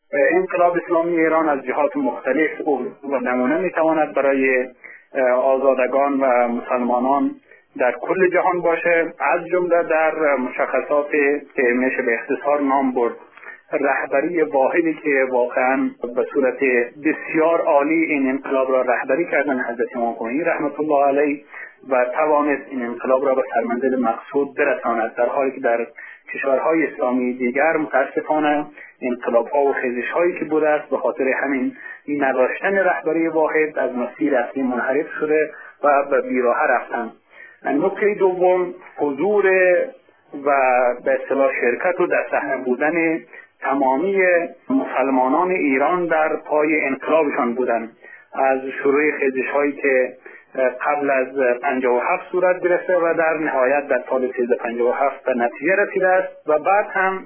انقلاب اسلامی ایران از جهات مختلف و نمونه میتواند برای آزادگان و مسلمانان در کل جهان باشه، از جمله در مشخصات که میشه به اختصار نام برد رهبری واحدی که واقعا به صورت بسیار عالی این انقلاب را رهبری کردن حضرت امام خمینی رحمت الله علیه و توانست این انقلاب را به سرمنزل مقصود برساند، در حالی که در کشورهای اسلامی دیگر متاسفانه انقلاب‌ها و خیزش‌هایی که بوده است به خاطر همین نداشتن رهبری واحد از مسیر اصلی منحرف شده و به بیراهه رفتن. نکته دوم حضور و به اصطلاح شرکت و در صحنه بودن تمامی مسلمانان ایران در پای انقلابشان بودند، از شروع خیزش‌هایی که قبل از 57 صورت گرفته و در نهایت در سال 1357 به نتیجه رسیده است و بعد هم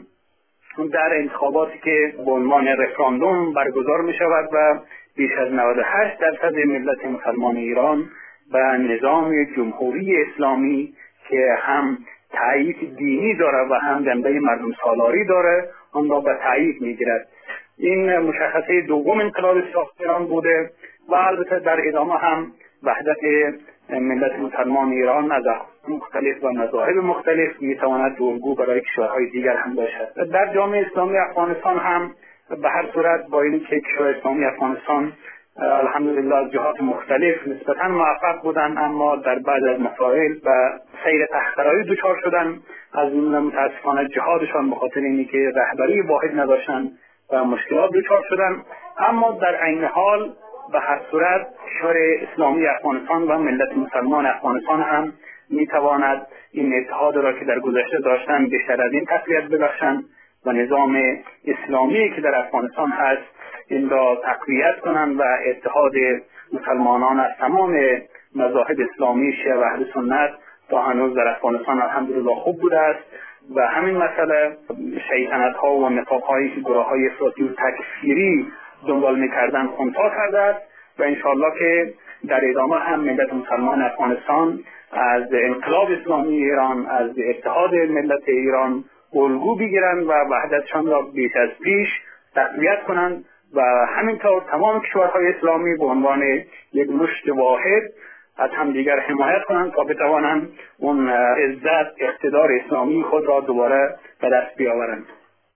در انتخاباتی که به عنوان رفراندوم برگزار می شود و بیش از 98% ملت مسلمان ایران به نظام جمهوری اسلامی که هم تایید دینی داره و هم جنبه مردم سالاری داره آن را به تایید می گیرد. این مشخصه دوم انقلاب اسلامی ایران بوده و البته در ادامه هم وحدت ملت مسلمان ایران از مختلف و مذاهب مختلف میتواند الگو برای کشورهای دیگر هم باشد. در جامعه اسلامی افغانستان هم به هر صورت با اینکه کشور اسلامی افغانستان الحمدلله از جهات مختلف نسبتا موفق بودند، اما در بعض از مسائل و سیر تحقرایی دچار شدن، از این متاسفانه جهادشان به خاطر اینکه رهبری واحد نداشتند و مشکلات دچار شدن. اما در عین حال به هر صورت کشور اسلامی افغانستان و ملت مسلمان افغانستان هم میتواند این اتحاد را که در گذشته داشتن بیشتر از این تقویت ببخشند و نظام اسلامی که در افغانستان هست این را تقویت کنند و اتحاد مسلمانان از تمام مذاهب اسلامی شیعه و اهل سنت تا هنوز در افغانستان الحمدلله خوب بوده است و همین مسئله شیطنت ها و نفاق هایی که گروه های افراطی و تکفیری دنبال میکردن خونسا کرده است و انشاءالله که در ادامه هم ملت مسلمان افغانستان از انقلاب اسلامی ایران، از اتحاد ملت ایران الگو بگیرند و وحدتشان را بیش از پیش تقویت کنند و همینطور تمام کشورهای اسلامی به عنوان یک مشت واحد از همدیگر حمایت کنند تا بتوانند اون عزت اقتدار اسلامی خود را دوباره به دست بیاورند.